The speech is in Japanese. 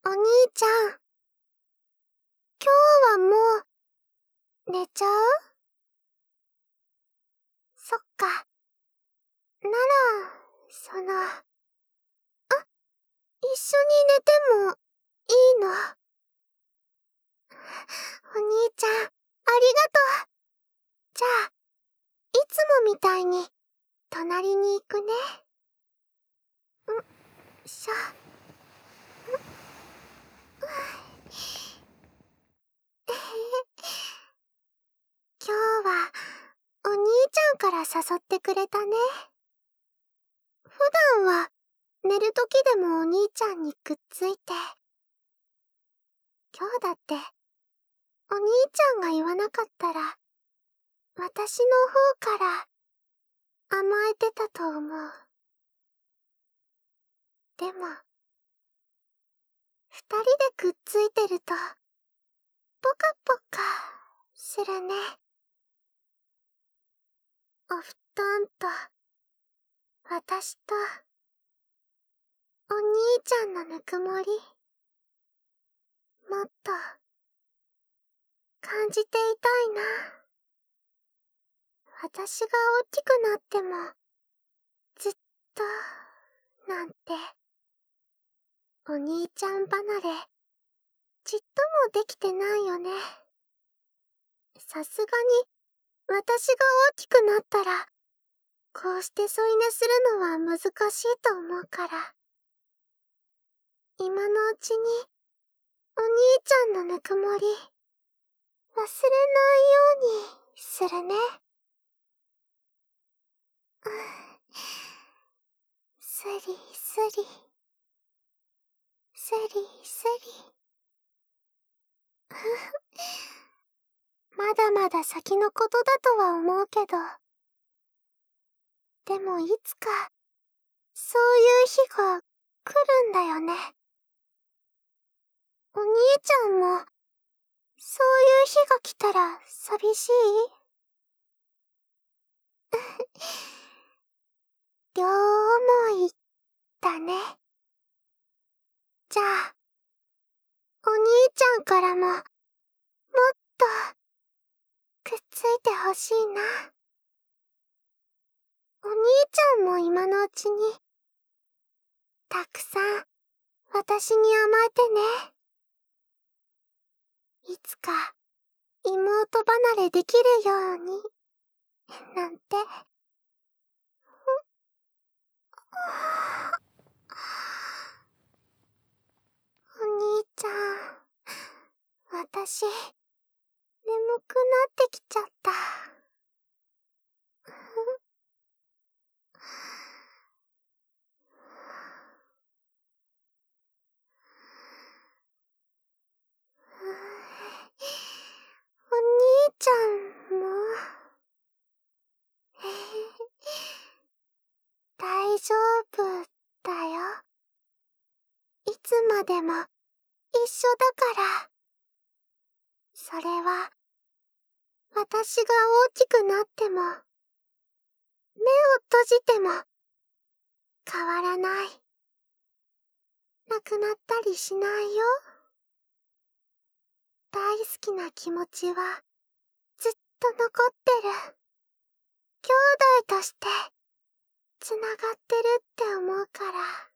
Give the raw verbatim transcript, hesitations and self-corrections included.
お兄ちゃん、今日はもう、寝ちゃう？そっか。なら、その、あ、一緒に寝ても、いいの？お兄ちゃん、ありがとう。じゃあ、いつもみたいに、隣に行くね。ん、しょ。今日は、お兄ちゃんから誘ってくれたね。普段は、寝るときでもお兄ちゃんにくっついて。今日だって、お兄ちゃんが言わなかったら、私の方から甘えてたと思う。でも、二人でくっついてると、ポカポカするね。お布団と、私と、お兄ちゃんのぬくもり、もっと、感じていたいな。私が大きくなっても、ずっと、なんて、お兄ちゃん離れ、ちっともできてないよね。さすがに、私が大きくなったら、こうして添い寝するのは難しいと思うから。今のうちに、お兄ちゃんのぬくもり、忘れないようにするね。スリスリ、スリスリ。まだまだ先のことだとは思うけど、でもいつか、そういう日が来るんだよね。お兄ちゃんも、そういう日が来たら寂しい？両思いだね。じゃあ、お兄ちゃんからも、もっと、くっついてほしいな。お兄ちゃんも今のうちに、たくさん、私に甘えてね。いつか、妹離れできるように、なんて。お兄ちゃん、私、眠くなってきちゃった。お兄ちゃんも、大丈夫だよ。いつまでも一緒だから。それは、私が大きくなっても、目を閉じても、変わらない。なくなったりしないよ。大好きな気持ちは、ずっと残ってる。兄弟として、つながってるって思うから。